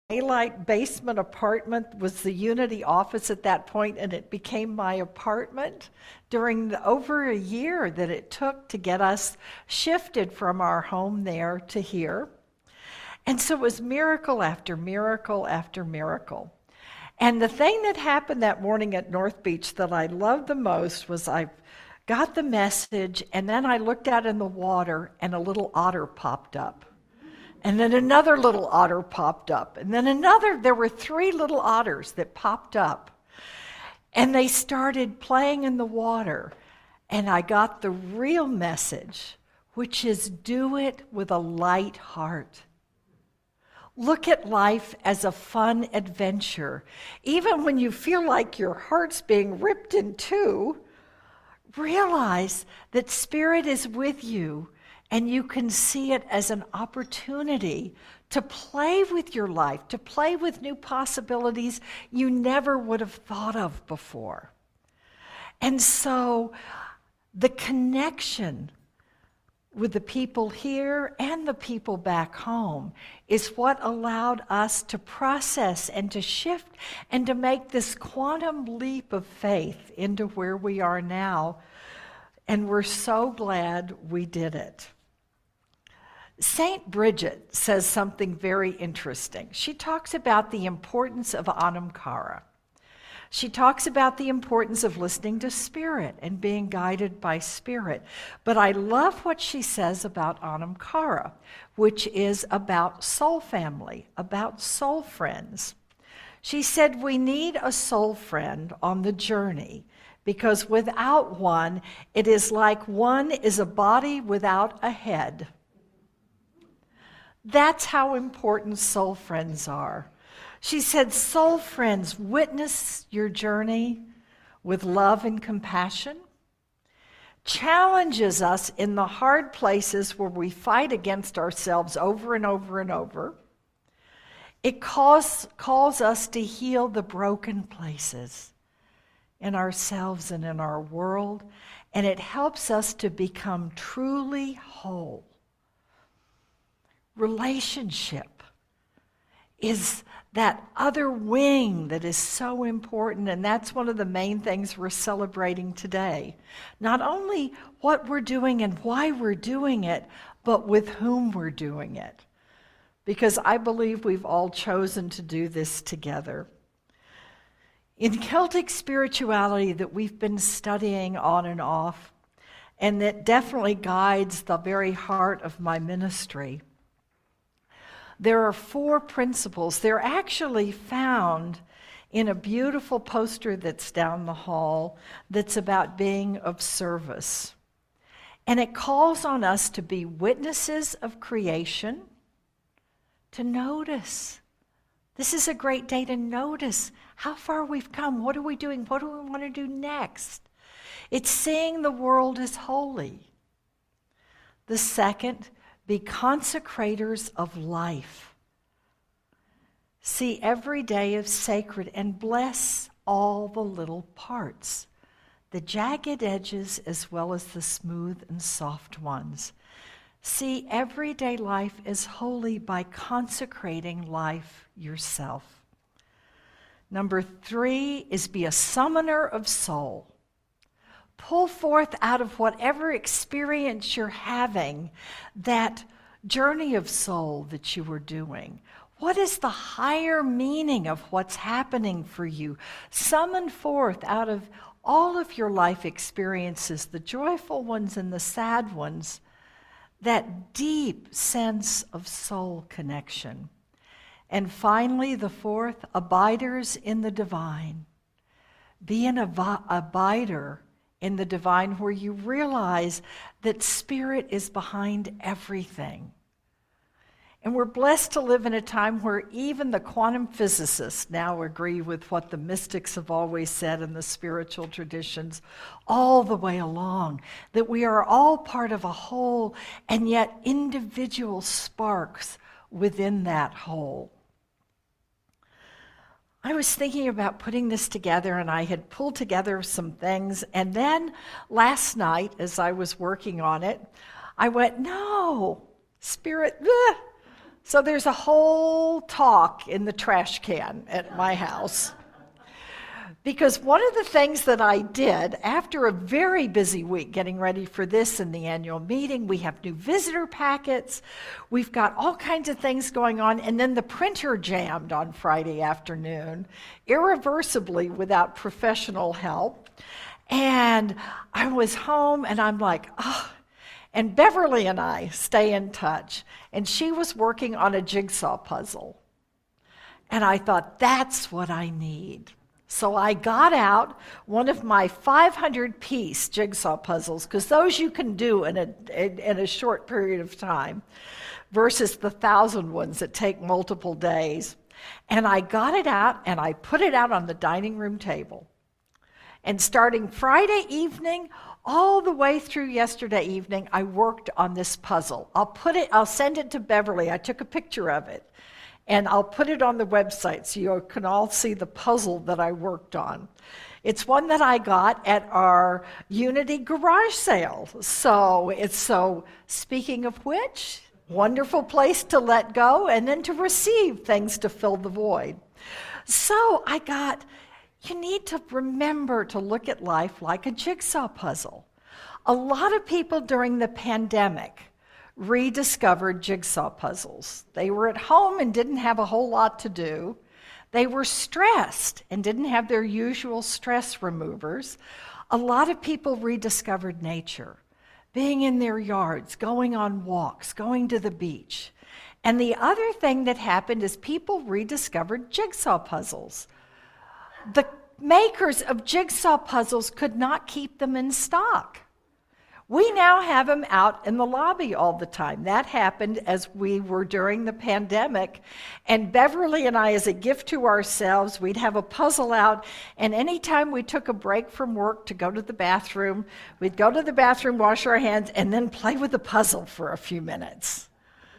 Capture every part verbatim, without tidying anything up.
daylight basement apartment was the Unity office at that point, and it became my apartment during the over a year that it took to get us shifted from our home there to here. And so it was miracle after miracle after miracle. And the thing that happened that morning at North Beach that I loved the most was I got the message, and then I looked out in the water, and a little otter popped up. And then another little otter popped up. And then another, there were three little otters that popped up. And they started playing in the water. And I got the real message, which is do it with a light heart. Look at life as a fun adventure. Even when you feel like your heart's being ripped in two, realize that Spirit is with you. And you can see it as an opportunity to play with your life, to play with new possibilities you never would have thought of before. And so the connection with the people here and the people back home is what allowed us to process and to shift and to make this quantum leap of faith into where we are now. And we're so glad we did it. Saint Bridget says something very interesting. She talks about the importance of Anam Cara. She talks about the importance of listening to Spirit and being guided by Spirit. But I love what she says about Anam Cara, which is about soul family, about soul friends. She said we need a soul friend on the journey because without one, it is like one is a body without a head. That's how important soul friends are. She said, soul friends witness your journey with love and compassion, challenges us in the hard places where we fight against ourselves over and over and over. It calls, calls us to heal the broken places in ourselves and in our world, and it helps us to become truly whole. Relationship is that other wing that is so important, and that's one of the main things we're celebrating today. Not only what we're doing and why we're doing it, but with whom we're doing it. Because I believe we've all chosen to do this together. In Celtic spirituality that we've been studying on and off, and that definitely guides the very heart of my ministry, there are four principles. They're actually found in a beautiful poster that's down the hall that's about being of service. And it calls on us to be witnesses of creation, to notice. This is a great day to notice how far we've come. What are we doing? What do we want to do next? It's seeing the world as holy. The second, be consecrators of life. See every day as sacred and bless all the little parts, the jagged edges as well as the smooth and soft ones. See everyday life as holy by consecrating life yourself. Number three is be a summoner of soul. Pull forth out of whatever experience you're having that journey of soul that you were doing. What is the higher meaning of what's happening for you? Summon forth out of all of your life experiences, the joyful ones and the sad ones, that deep sense of soul connection. And finally, the fourth, abiders in the divine. Be an ab- abider in the divine where you realize that Spirit is behind everything. And we're blessed to live in a time where even the quantum physicists now agree with what the mystics have always said in the spiritual traditions all the way along, that we are all part of a whole and yet individual sparks within that whole. I was thinking about putting this together, and I had pulled together some things, and then last night as I was working on it, I went, no, Spirit, bleh. So there's a whole talk in the trash can at my house. Because one of the things that I did after a very busy week getting ready for this and the annual meeting, we have new visitor packets, we've got all kinds of things going on, and then the printer jammed on Friday afternoon, irreversibly without professional help. And I was home and I'm like, oh, and Beverly and I stay in touch, and she was working on a jigsaw puzzle. And I thought, that's what I need. So I got out one of my five hundred piece jigsaw puzzles, because those you can do in a, in, in a short period of time, versus the thousand ones that take multiple days. And I got it out, and I put it out on the dining room table. And starting Friday evening, all the way through yesterday evening, I worked on this puzzle. I'll put it, I'll send it to Beverly. I took a picture of it. And I'll put it on the website so you can all see the puzzle that I worked on. It's one that I got at our Unity garage sale. So it's so, speaking of which, wonderful place to let go and then to receive things to fill the void. So I got, you need to remember to look at life like a jigsaw puzzle. A lot of people during the pandemic rediscovered jigsaw puzzles. They were at home and didn't have a whole lot to do. They were stressed and didn't have their usual stress removers. A lot of people rediscovered nature, being in their yards, going on walks, going to the beach. And the other thing that happened is people rediscovered jigsaw puzzles. The makers of jigsaw puzzles could not keep them in stock. We now have them out in the lobby all the time. That happened as we were during the pandemic. And Beverly and I, as a gift to ourselves, we'd have a puzzle out. And anytime we took a break from work to go to the bathroom, we'd go to the bathroom, wash our hands, and then play with the puzzle for a few minutes.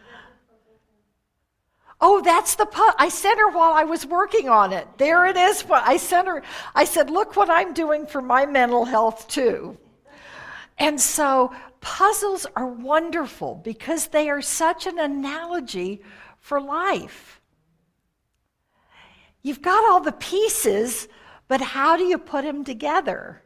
Oh, that's the puzzle. I sent her while I was working on it. There it is. I sent her. I said, look what I'm doing for my mental health too. And so puzzles are wonderful because they are such an analogy for life. You've got all the pieces, but how do you put them together?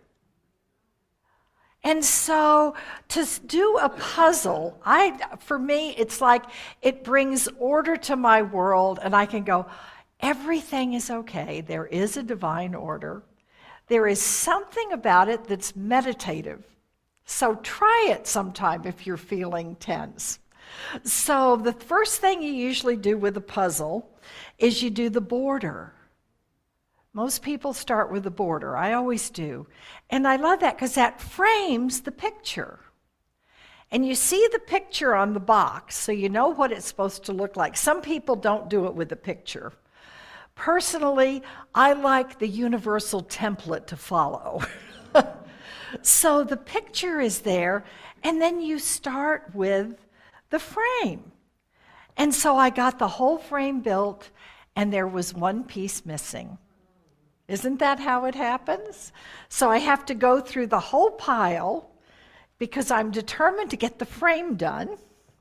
And so to do a puzzle, I, for me, it's like it brings order to my world, and I can go, everything is okay. There is a divine order. There is something about it that's meditative. So try it sometime if you're feeling tense. So the first thing you usually do with a puzzle is you do the border. Most people start with the border. I always do. And I love that because that frames the picture. And you see the picture on the box, so you know what it's supposed to look like. Some people don't do it with a picture. Personally, I like the universal template to follow. So the picture is there, and then you start with the frame. And so I got the whole frame built, and there was one piece missing. Isn't that how it happens? So I have to go through the whole pile because I'm determined to get the frame done.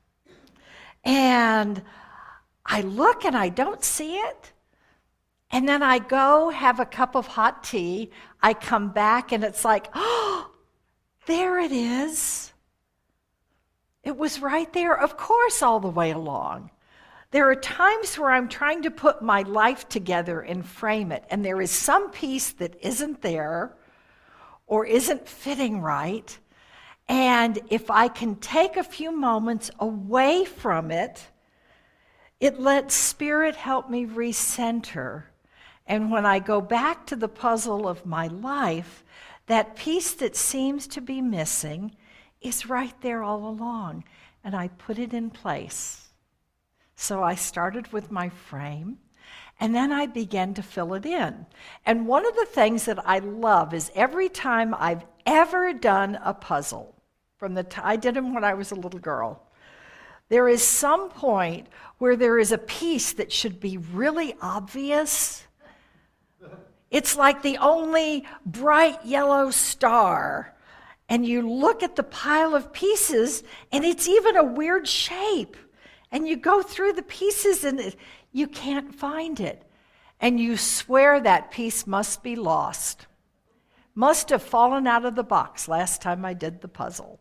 And I look and I don't see it. And then I go have a cup of hot tea. I come back and it's like, oh, there it is. It was right there, of course, all the way along. There are times where I'm trying to put my life together and frame it, and there is some piece that isn't there or isn't fitting right. And if I can take a few moments away from it, it lets Spirit help me recenter. And when I go back to the puzzle of my life, that piece that seems to be missing is right there all along, and I put it in place. So I started with my frame, and then I began to fill it in. And one of the things that I love is every time I've ever done a puzzle, from the t- I did them when I was a little girl, there is some point where there is a piece that should be really obvious. It's like the only bright yellow star. And you look at the pile of pieces, and it's even a weird shape. And you go through the pieces and it, you can't find it. And you swear that piece must be lost. Must have fallen out of the box last time I did the puzzle.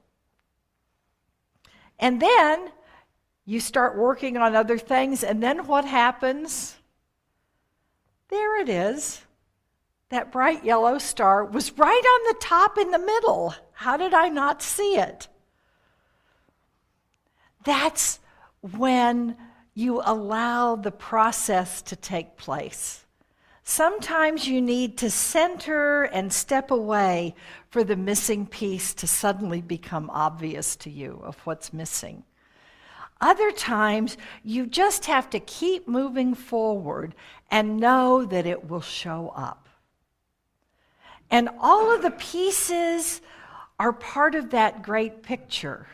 And then you start working on other things, and then what happens? There it is. That bright yellow star was right on the top in the middle. How did I not see it? That's when you allow the process to take place. Sometimes you need to center and step away for the missing piece to suddenly become obvious to you of what's missing. Other times, you just have to keep moving forward and know that it will show up. And all of the pieces are part of that great picture.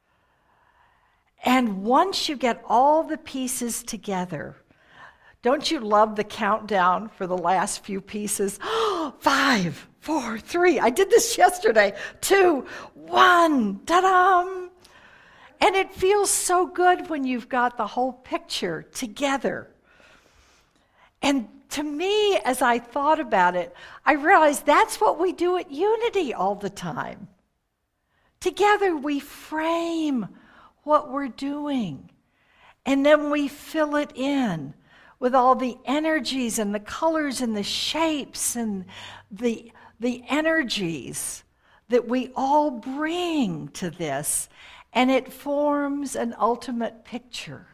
And once you get all the pieces together, don't you love the countdown for the last few pieces? Five, four, three. I did this yesterday. Two, one, ta-da! And it feels so good when you've got the whole picture together. And to me, as I thought about it, I realized that's what we do at Unity all the time. Together we frame what we're doing, and then we fill it in with all the energies and the colors and the shapes and the, the energies that we all bring to this, and it forms an ultimate picture.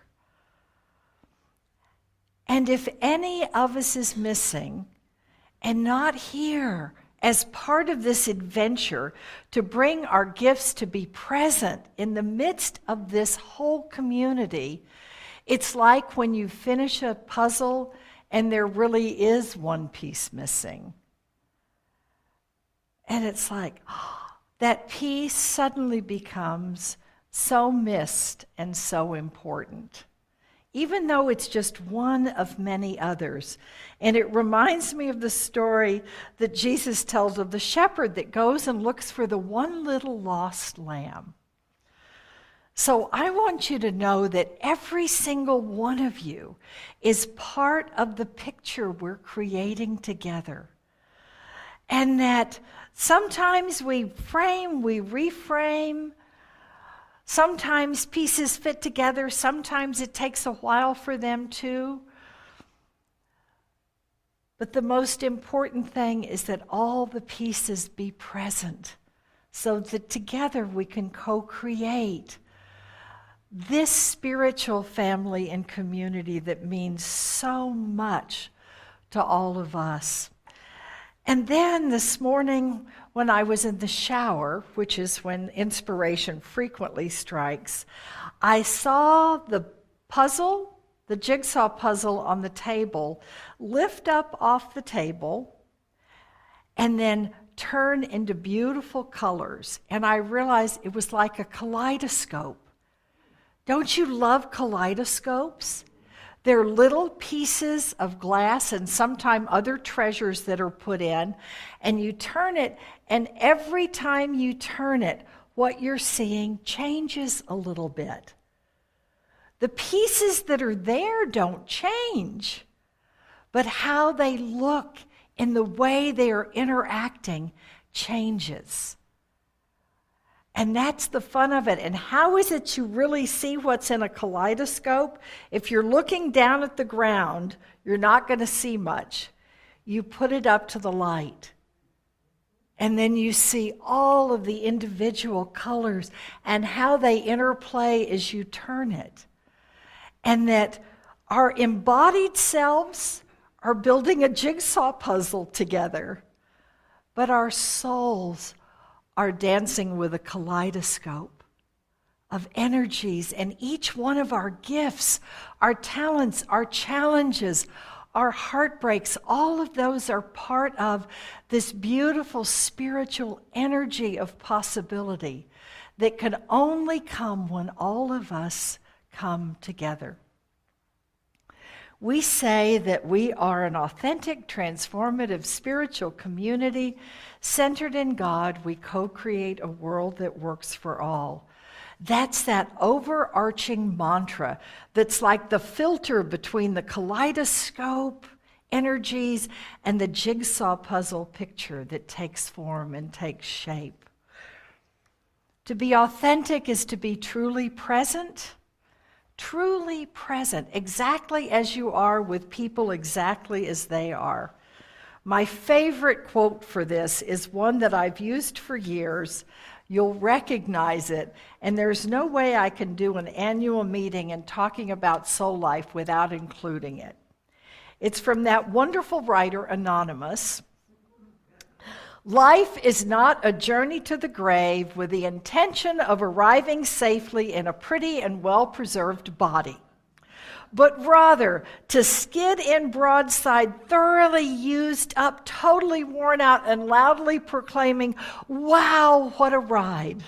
And if any of us is missing and not here as part of this adventure to bring our gifts to be present in the midst of this whole community, it's like when you finish a puzzle and there really is one piece missing. And it's like, oh, that piece suddenly becomes so missed and so important, even though it's just one of many others. And it reminds me of the story that Jesus tells of the shepherd that goes and looks for the one little lost lamb. So I want you to know that every single one of you is part of the picture we're creating together. And that sometimes we frame, we reframe, sometimes pieces fit together, sometimes it takes a while for them to. But the most important thing is that all the pieces be present so that together we can co-create this spiritual family and community that means so much to all of us. And then this morning, when I was in the shower, which is when inspiration frequently strikes, I saw the puzzle, the jigsaw puzzle on the table, lift up off the table and then turn into beautiful colors. And I realized it was like a kaleidoscope. Don't you love kaleidoscopes? They're little pieces of glass and sometimes other treasures that are put in, and you turn it, and every time you turn it, what you're seeing changes a little bit. The pieces that are there don't change, but how they look in the way they are interacting changes. And that's the fun of it. And how is it you really see what's in a kaleidoscope? If you're looking down at the ground, you're not going to see much. You put it up to the light. And then you see all of the individual colors and how they interplay as you turn it. And that our embodied selves are building a jigsaw puzzle together, but our souls are dancing with a kaleidoscope of energies, and each one of our gifts, our talents, our challenges, our heartbreaks, all of those are part of this beautiful spiritual energy of possibility that can only come when all of us come together. We say that we are an authentic, transformative spiritual community centered in God. We co-create a world that works for all. That's that overarching mantra that's like the filter between the kaleidoscope energies and the jigsaw puzzle picture that takes form and takes shape. To be authentic is to be truly present, truly present, exactly as you are with people exactly as they are. My favorite quote for this is one that I've used for years. You'll recognize it, and there's no way I can do an annual meeting and talking about soul life without including it. It's from that wonderful writer, Anonymous. Life is not a journey to the grave with the intention of arriving safely in a pretty and well-preserved body, but rather to skid in broadside, thoroughly used up, totally worn out, and loudly proclaiming, "Wow, what a ride."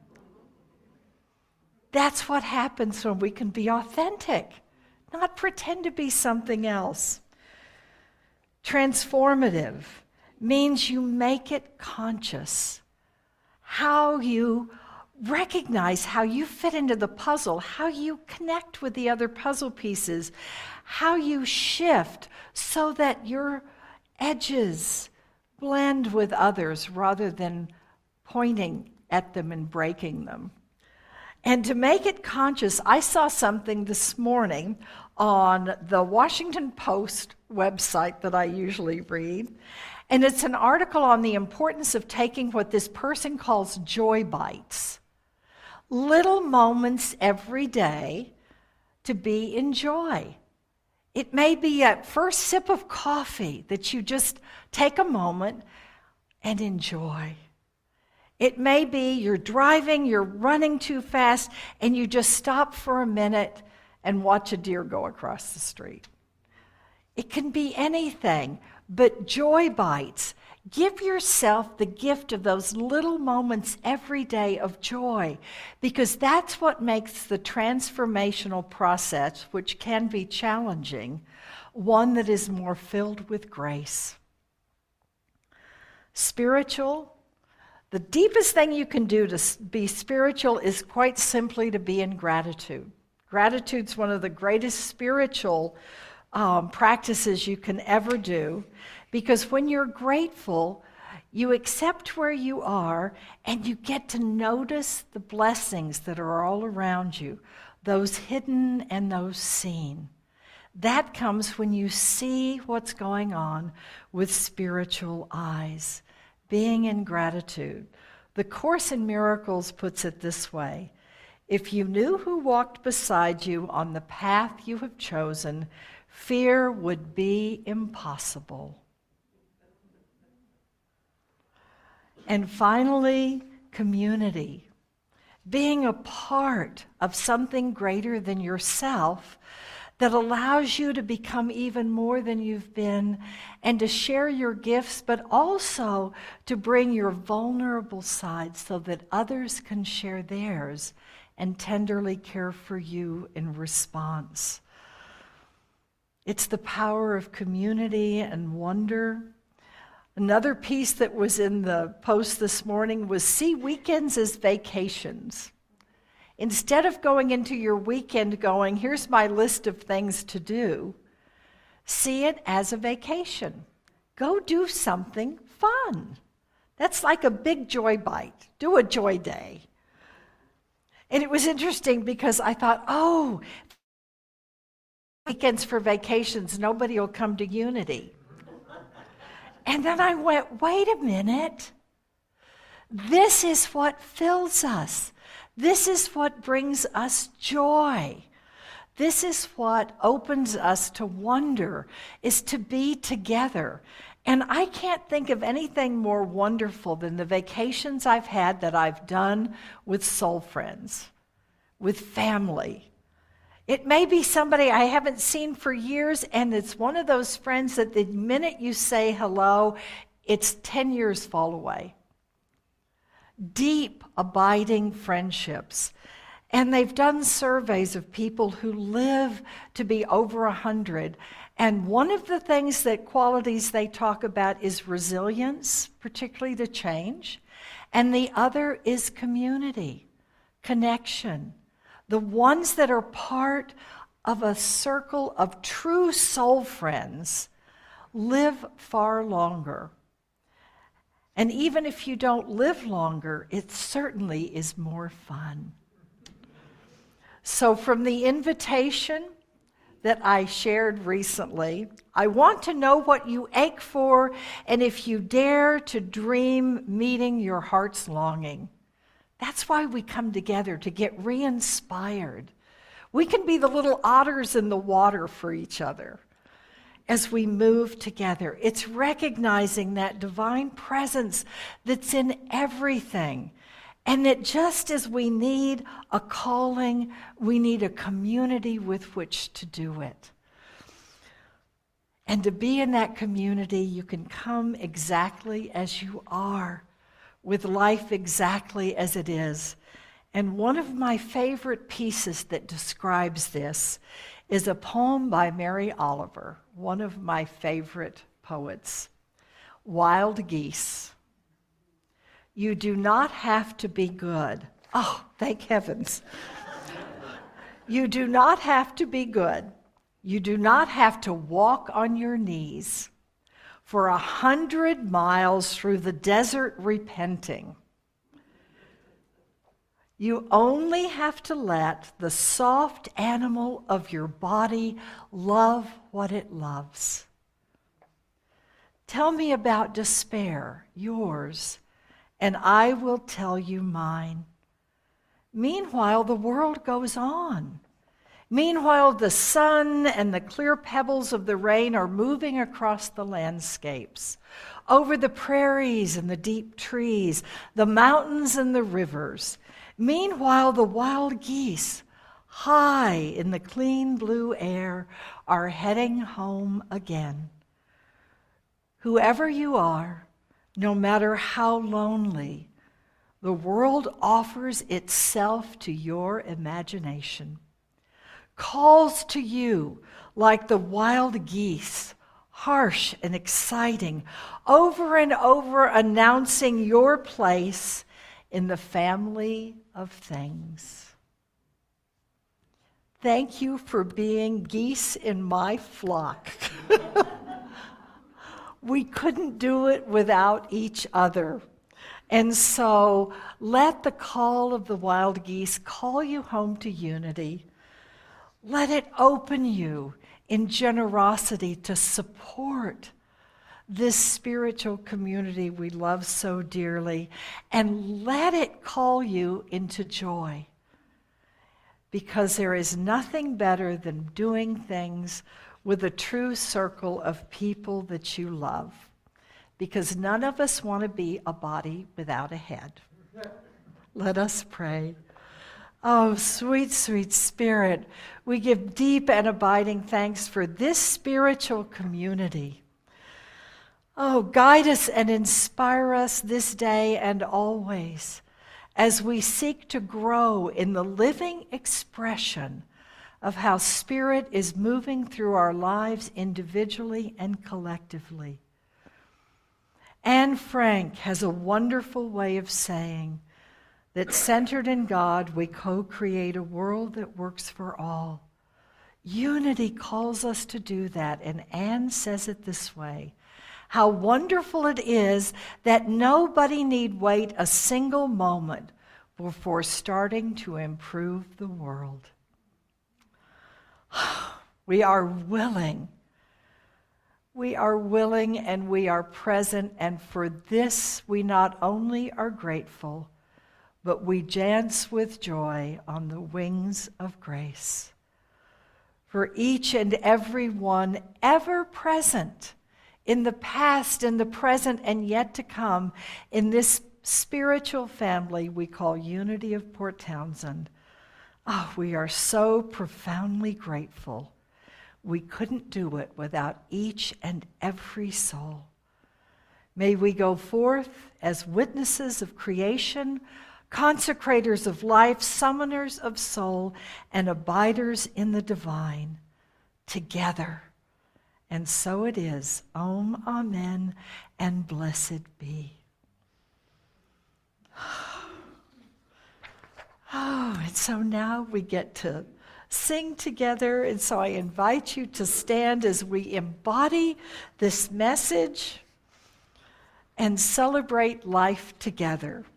That's what happens when we can be authentic, not pretend to be something else. Transformative means you make it conscious. How you recognize how you fit into the puzzle, how you connect with the other puzzle pieces, how you shift so that your edges blend with others rather than pointing at them and breaking them. And to make it conscious, I saw something this morning on the Washington Post website that I usually read. And it's an article on the importance of taking what this person calls joy bites. Little moments every day to be in joy. It may be a first sip of coffee that you just take a moment and enjoy. It may be you're driving, you're running too fast, and you just stop for a minute and watch a deer go across the street. It can be anything, but joy bites. Give yourself the gift of those little moments every day of joy, because that's what makes the transformational process, which can be challenging, one that is more filled with grace. Spiritual. The deepest thing you can do to be spiritual is quite simply to be in gratitude. Gratitude's one of the greatest spiritual um, practices you can ever do, because when you're grateful, you accept where you are and you get to notice the blessings that are all around you, those hidden and those seen. That comes when you see what's going on with spiritual eyes. Being in gratitude. The Course in Miracles puts it this way: if you knew who walked beside you on the path you have chosen, fear would be impossible. And finally, community. Being a part of something greater than yourself that allows you to become even more than you've been and to share your gifts, but also to bring your vulnerable side so that others can share theirs and tenderly care for you in response. It's the power of community and wonder. Another piece that was in the post this morning was see weekends as vacations. Instead of going into your weekend going, here's my list of things to do, see it as a vacation. Go do something fun. That's like a big joy bite. Do a joy day. And it was interesting because I thought, oh, weekends for vacations, nobody will come to Unity. And then I went, wait a minute. This is what fills us. This is what brings us joy. This is what opens us to wonder, is to be together. And I can't think of anything more wonderful than the vacations I've had that I've done with soul friends, with family. It may be somebody I haven't seen for years, and it's one of those friends that the minute you say hello, it's ten years fall away. Deep, abiding friendships. And they've done surveys of people who live to be over one hundred. And one of the things that qualities they talk about is resilience, particularly to change. And the other is community. connection, the ones that are part of a circle of true soul friends, live far longer. And even if you don't live longer, it certainly is more fun. So from the invitation that I shared recently, I want to know what you ache for, and if you dare to dream meeting your heart's longing. That's why we come together, to get re-inspired. We can be the little otters in the water for each other as we move together. It's recognizing that divine presence that's in everything. And that just as we need a calling, we need a community with which to do it. And to be in that community, you can come exactly as you are, with life exactly as it is. And one of my favorite pieces that describes this is a poem by Mary Oliver, one of my favorite poets, Wild Geese. You do not have to be good. Oh, thank heavens. You do not have to be good. You do not have to walk on your knees for a hundred miles through the desert repenting. You only have to let the soft animal of your body love what it loves. Tell me about despair, yours, and I will tell you mine. Meanwhile, the world goes on. Meanwhile, the sun and the clear pebbles of the rain are moving across the landscapes, over the prairies and the deep trees, the mountains and the rivers. Meanwhile, the wild geese, high in the clean blue air, are heading home again. Whoever you are, no matter how lonely, the world offers itself to your imagination, calls to you like the wild geese, harsh and exciting, over and over announcing your place in the family of things. Thank you for being geese in my flock. We couldn't do it without each other. And so let the call of the wild geese call you home to unity. Let it open you in generosity to support this spiritual community we love so dearly, and let it call you into joy, because there is nothing better than doing things with a true circle of people that you love, because none of us want to be a body without a head. Let us pray. Oh, sweet, sweet Spirit, we give deep and abiding thanks for this spiritual community. Oh, guide us and inspire us this day and always as we seek to grow in the living expression of how Spirit is moving through our lives individually and collectively. Anne Frank has a wonderful way of saying that centered in God, we co-create a world that works for all. Unity calls us to do that, and Anne says it this way: how wonderful it is that nobody need wait a single moment before starting to improve the world. We are willing. We are willing and we are present, and for this we not only are grateful, but we dance with joy on the wings of grace. For each and every one ever present in the past, in the present, and yet to come, in this spiritual family we call Unity of Port Townsend. Oh, we are so profoundly grateful. We couldn't do it without each and every soul. May we go forth as witnesses of creation, consecrators of life, summoners of soul, and abiders in the divine, together. And so it is. Om, amen, and blessed be. Oh, and so now we get to sing together. And so I invite you to stand as we embody this message and celebrate life together.